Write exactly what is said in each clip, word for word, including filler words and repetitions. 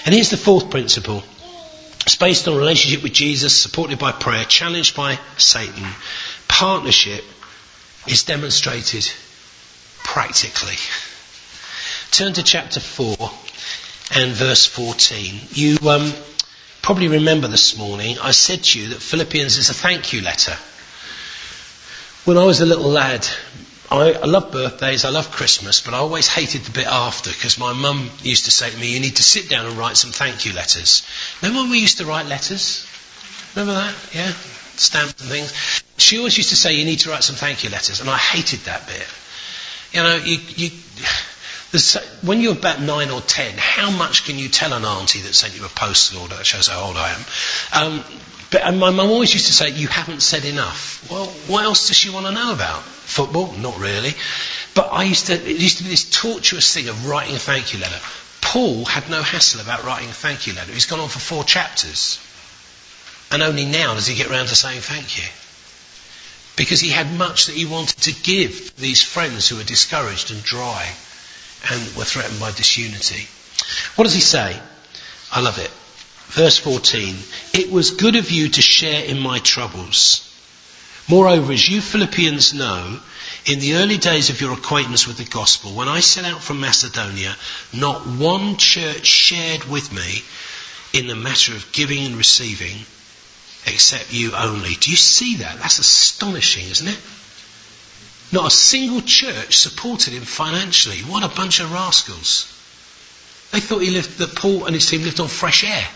And here's the fourth principle. It's based on relationship with Jesus, supported by prayer, challenged by Satan. Partnership is demonstrated practically. Turn to chapter four and verse fourteen. You um, probably remember this morning I said to you that Philippians is a thank you letter. When I was a little lad, I, I love birthdays, I love Christmas, but I always hated the bit after, because my mum used to say to me, you need to sit down and write some thank you letters. Remember when we used to write letters? Remember that? Yeah? Stamps and things. She always used to say, you need to write some thank you letters, and I hated that bit. You know, you, you, when you're about nine or ten, how much can you tell an auntie that sent you a postal order? That shows how old I am. Um, but and my mum always used to say, you haven't said enough. Well, what else does she want to know about? Football? Not really. But I used to, it used to be this tortuous thing of writing a thank you letter. Paul had no hassle about writing a thank you letter. He's gone on for four chapters. And only now does he get round to saying thank you. Because he had much that he wanted to give these friends who were discouraged and dry and were threatened by disunity. What does he say? I love it. Verse fourteen. It was good of you to share in my troubles. Moreover, as you Philippians know, in the early days of your acquaintance with the gospel, when I set out from Macedonia, not one church shared with me in the matter of giving and receiving, except you only. Do you see that? That's astonishing, isn't it? Not a single church supported him financially. What a bunch of rascals. They thought he lived, that Paul and his team lived on fresh air.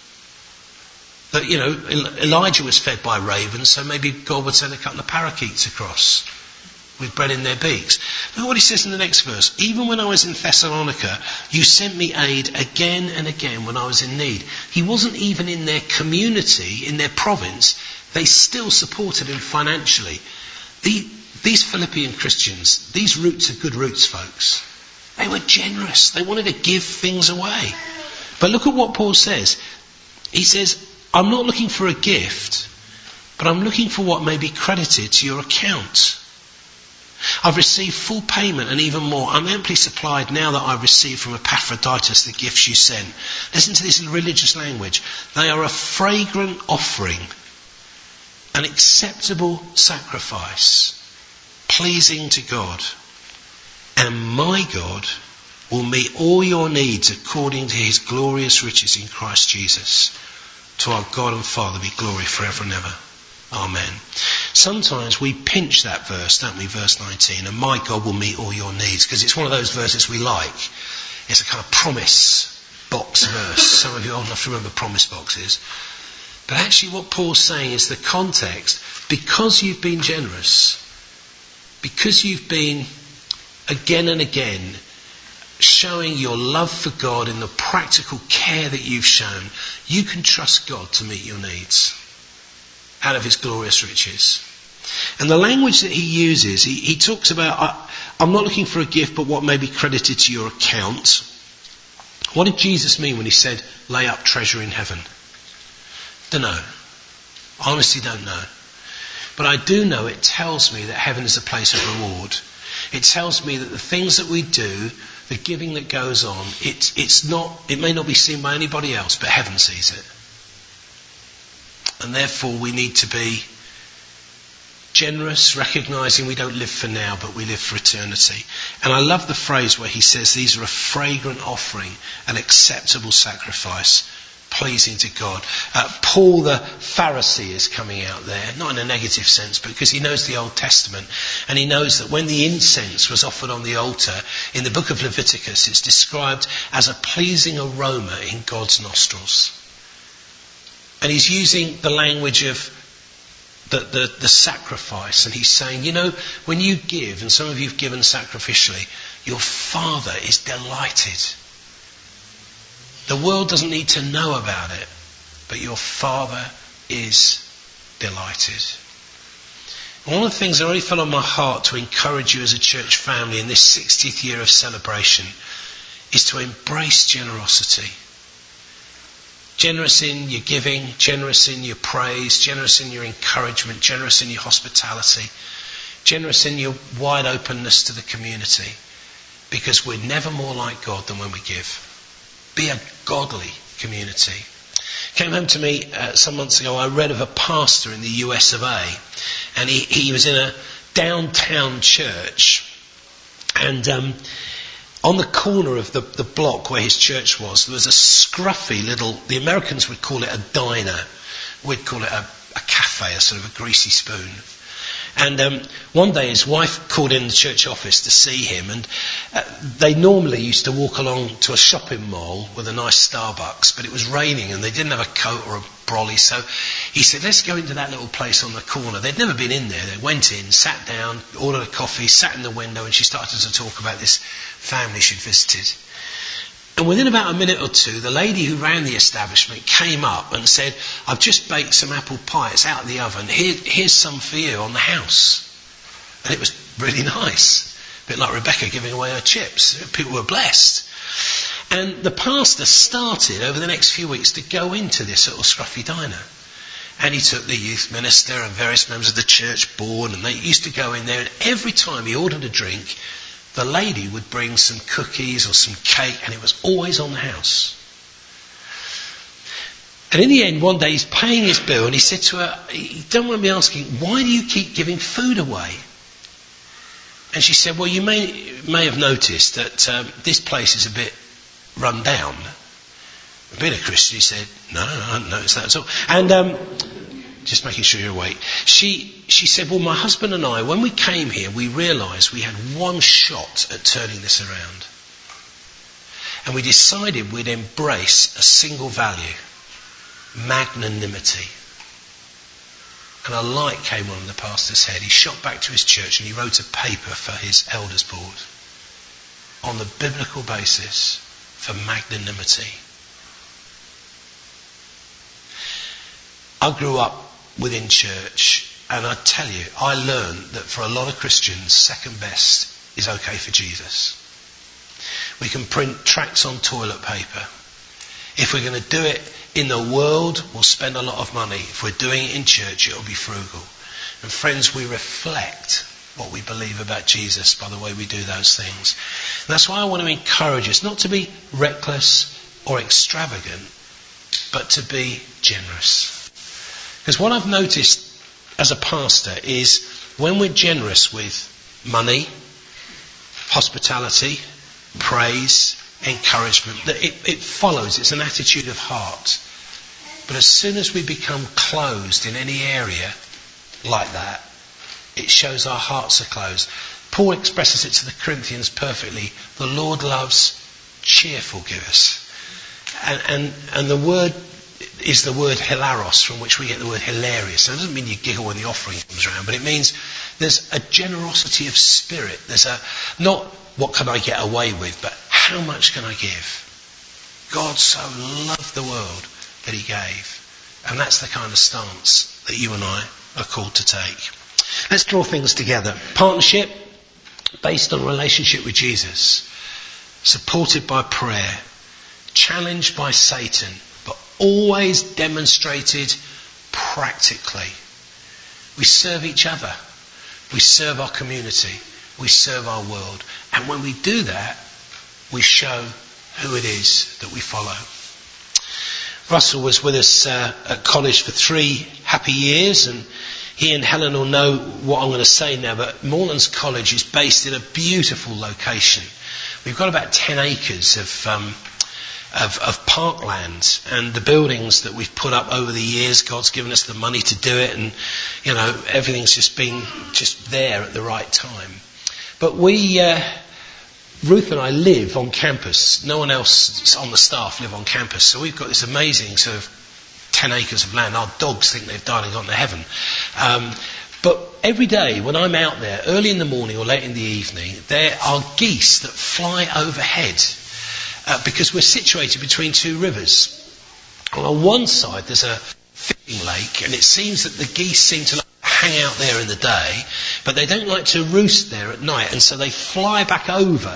That, you know, Elijah was fed by ravens, so maybe God would send a couple of parakeets across with bread in their beaks. Look what he says in the next verse. Even when I was in Thessalonica, you sent me aid again and again when I was in need. He wasn't even in their community, in their province. They still supported him financially. The, these Philippian Christians, these roots are good roots, folks. They were generous. They wanted to give things away. But look at what Paul says. He says, I'm not looking for a gift, but I'm looking for what may be credited to your account. I've received full payment and even more. I'm amply supplied now that I've received from Epaphroditus the gifts you sent. Listen to this religious language. They are a fragrant offering, an acceptable sacrifice, pleasing to God. And my God will meet all your needs according to his glorious riches in Christ Jesus. To our God and Father be glory forever and ever. Amen. Sometimes we pinch that verse, don't we, verse nineteen, and my God will meet all your needs, because it's one of those verses we like. It's a kind of promise box verse. Some of you old enough to remember promise boxes. But actually what Paul's saying is the context, because you've been generous, because you've been again and again showing your love for God in the practical care that you've shown, you can trust God to meet your needs out of his glorious riches. And the language that he uses, he, he talks about, I, I'm not looking for a gift, but what may be credited to your account. What did Jesus mean when he said, lay up treasure in heaven? Don't know. Honestly don't know. But I do know it tells me that heaven is a place of reward. It tells me that the things that we do, the giving that goes on, it, it's not, it may not be seen by anybody else, but heaven sees it. And therefore we need to be generous, recognising we don't live for now, but we live for eternity. And I love the phrase where he says these are a fragrant offering, an acceptable sacrifice, pleasing to God. Uh, Paul the Pharisee is coming out there, not in a negative sense, but because he knows the Old Testament, and he knows that when the incense was offered on the altar, in the book of Leviticus, it's described as a pleasing aroma in God's nostrils. And he's using the language of the, the, the sacrifice, and he's saying, you know, when you give, and some of you have given sacrificially, your Father is delighted. The world doesn't need to know about it, but your Father is delighted. And one of the things that really fell on my heart to encourage you as a church family in this sixtieth year of celebration is to embrace generosity. Generous in your giving, generous in your praise, generous in your encouragement, generous in your hospitality, generous in your wide openness to the community, because we're never more like God than when we give. Be a godly community. Came home to me uh, some months ago. I read of a pastor in the U S of A, and he, he was in a downtown church, and um, on the corner of the, the block where his church was, there was a scruffy little, the Americans would call it a diner, we'd call it a, a cafe, a sort of a greasy spoon. And um, one day his wife called in the church office to see him, and uh, they normally used to walk along to a shopping mall with a nice Starbucks, but it was raining and they didn't have a coat or a brolly, so he said, let's go into that little place on the corner. They'd never been in there. They went in, sat down, ordered a coffee, sat in the window, and she started to talk about this family she'd visited. And within about a minute or two, the lady who ran the establishment came up and said, I've just baked some apple pie, it's out of the oven, Here, here's some for you on the house. And it was really nice. A bit like Rebecca giving away her chips. People were blessed. And the pastor started over the next few weeks to go into this little scruffy diner. And he took the youth minister and various members of the church board, and they used to go in there, and every time he ordered a drink, the lady would bring some cookies or some cake, and it was always on the house. And in the end, one day he's paying his bill, and he said to her, you don't want me asking, why do you keep giving food away? And she said, well, you may may have noticed that um, this place is a bit run down. Being a Christian, he said, no, no, I haven't noticed that at all. And um, just making sure you're awake. She she said, well, my husband and I, when we came here, we realised we had one shot at turning this around. And we decided we'd embrace a single value, magnanimity. And a light came on in the pastor's head. He shot back to his church and he wrote a paper for his elders board on the biblical basis for magnanimity. I grew up within church, and I tell you, I learned that for a lot of Christians, second best is okay for Jesus. We can print tracts on toilet paper. If we're going to do it in the world, we'll spend a lot of money. If we're doing it in church, it'll be frugal. And friends, we reflect what we believe about Jesus by the way we do those things. And that's why I want to encourage us not to be reckless or extravagant, but to be generous. Because what I've noticed as a pastor is when we're generous with money, hospitality, praise, encouragement, that it, it follows. It's an attitude of heart. But as soon as we become closed in any area like that, it shows our hearts are closed. Paul expresses it to the Corinthians perfectly. The Lord loves cheerful givers. And, and, and the word is the word hilaros, from which we get the word hilarious. So it doesn't mean you giggle when the offering comes around, but it means there's a generosity of spirit. There's a, not what can I get away with, but how much can I give? God so loved the world that he gave. And that's the kind of stance that you and I are called to take. Let's draw things together. Partnership based on relationship with Jesus, supported by prayer, challenged by Satan, but always demonstrated practically. We serve each other. We serve our community. We serve our world. And when we do that, we show who it is that we follow. Russell was with us uh, at college for three happy years, and he and Helen will know what I'm going to say now, but Moorlands College is based in a beautiful location. We've got about ten acres of um, Of, of parkland, and the buildings that we've put up over the years, God's given us the money to do it, and you know everything's just been just there at the right time. But we, uh, Ruth and I live on campus. No one else on the staff live on campus, so we've got this amazing sort of ten acres of land. Our dogs think they've died and gone to heaven. Um, but every day when I'm out there, early in the morning or late in the evening, there are geese that fly overhead. Uh, because we're situated between two rivers. And on one side there's a fishing lake, and it seems that the geese seem to like hang out there in the day, but they don't like to roost there at night, and so they fly back over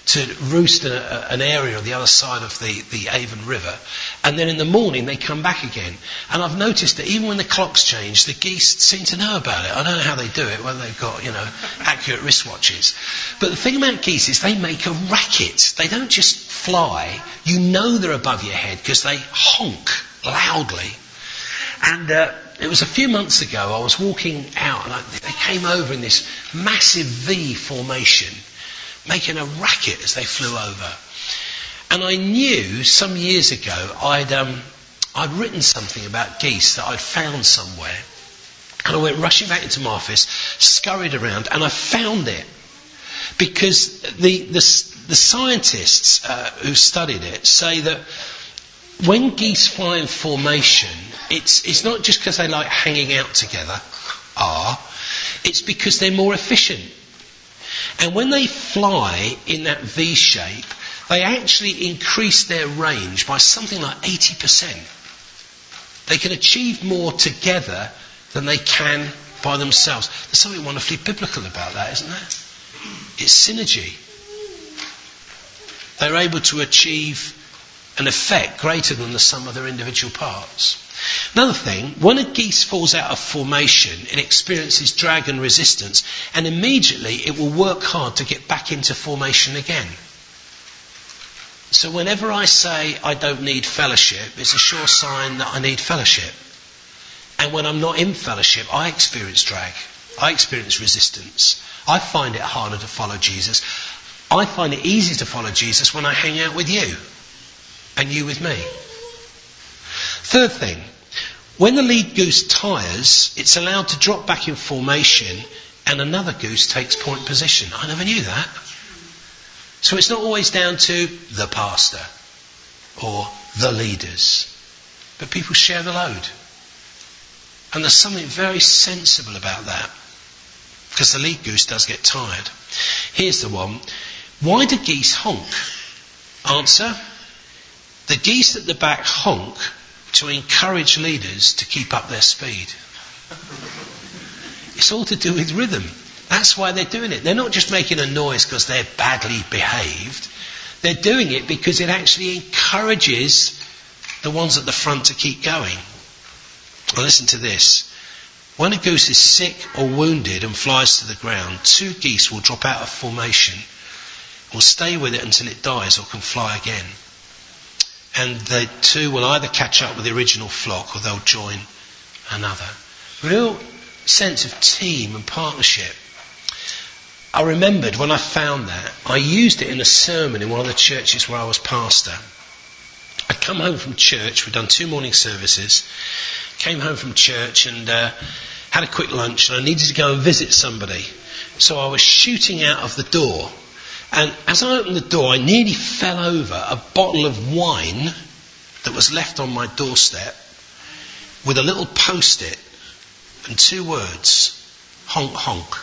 to roost in a, an area on the other side of the, the Avon River. And then in the morning they come back again. And I've noticed that even when the clocks change, the geese seem to know about it. I don't know how they do it, whether they've got, you know, accurate wristwatches. But the thing about geese is they make a racket. They don't just fly. You know they're above your head because they honk loudly. And uh, it was a few months ago, I was walking out and I, they came over in this massive V formation, making a racket as they flew over. And I knew some years ago I'd um, I'd written something about geese that I'd found somewhere. And I went rushing back into my office, scurried around, and I found it. Because the the, the scientists uh, who studied it say that when geese fly in formation, it's it's not just because they like hanging out together, are, it's because they're more efficient. And when they fly in that V shape, they actually increase their range by something like eighty percent. They can achieve more together than they can by themselves. There's something wonderfully biblical about that, isn't there? It's synergy. They're able to achieve an effect greater than the sum of their individual parts. Another thing, when a geese falls out of formation, it experiences drag and resistance, and immediately it will work hard to get back into formation again. So whenever I say I don't need fellowship, it's a sure sign that I need fellowship. And when I'm not in fellowship, I experience drag. I experience resistance. I find it harder to follow Jesus. I find it easy to follow Jesus when I hang out with you and you with me. Third thing, when the lead goose tires, it's allowed to drop back in formation and another goose takes point position. I never knew that. So it's not always down to the pastor or the leaders, but people share the load. And there's something very sensible about that, because the lead goose does get tired. Here's the one. Why do geese honk? Answer. The geese at the back honk to encourage leaders to keep up their speed. It's all to do with rhythm. That's why they're doing it. They're not just making a noise because they're badly behaved. They're doing it because it actually encourages the ones at the front to keep going. Well, listen to this. When a goose is sick or wounded and flies to the ground, two geese will drop out of formation, will stay with it until it dies or can fly again. And the two will either catch up with the original flock or they'll join another. Real sense of team and partnership. I remembered when I found that, I used it in a sermon in one of the churches where I was pastor. I'd come home from church, we'd done two morning services, came home from church and uh, had a quick lunch, and I needed to go and visit somebody. So I was shooting out of the door, and as I opened the door I nearly fell over a bottle of wine that was left on my doorstep with a little post-it and two words, honk honk.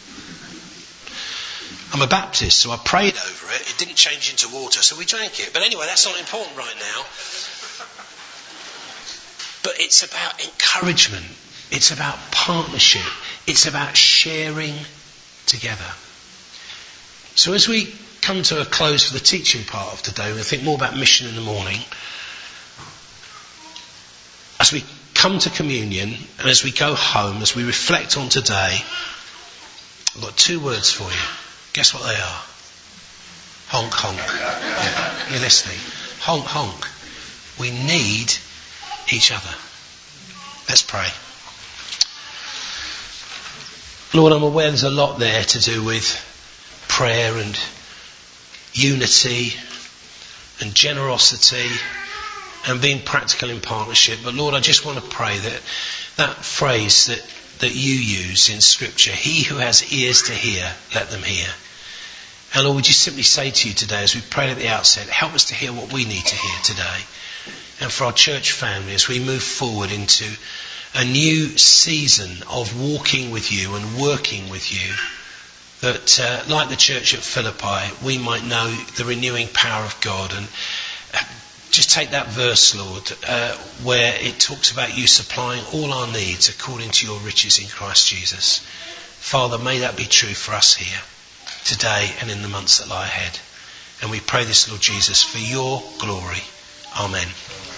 I'm a Baptist, so I prayed over it. It didn't change into water, so we drank it. But anyway, that's not important right now. But it's about encouragement. It's about partnership. It's about sharing together. So as we come to a close for the teaching part of today, we'll think more about mission in the morning. As we come to communion and as we go home, as we reflect on today, I've got two words for you. Guess what they are? Honk, honk. Yeah, you're listening. Honk, honk. We need each other. Let's pray. Lord, I'm aware there's a lot there to do with prayer and unity and generosity and being practical in partnership. But Lord, I just want to pray that that phrase that that you use in Scripture, he who has ears to hear, let them hear. And Lord, would you simply say to you today, as we prayed at the outset, help us to hear what we need to hear today. And for our church family, as we move forward into a new season of walking with you and working with you, that uh, like the church at Philippi, we might know the renewing power of God. And just take that verse, Lord, uh, where it talks about you supplying all our needs according to your riches in Christ Jesus. Father, may that be true for us here today and in the months that lie ahead. And we pray this, Lord Jesus, for your glory. Amen.